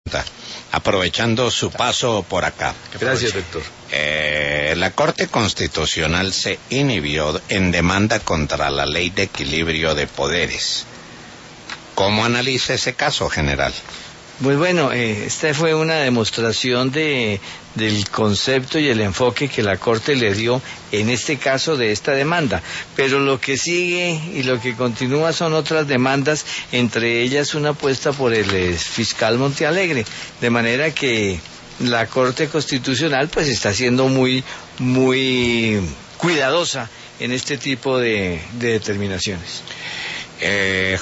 aprovechando su paso por acá. Gracias, doctor. La Corte Constitucional se inhibió en demanda contra la Ley de Equilibrio de Poderes. ¿Cómo analiza ese caso, general? Pues bueno, esta fue una demostración del concepto y el enfoque que la Corte le dio en este caso de esta demanda. Pero lo que sigue y lo que continúa son otras demandas, entre ellas una puesta por el fiscal Montealegre. De manera que la Corte Constitucional pues está siendo muy cuidadosa en este tipo de determinaciones.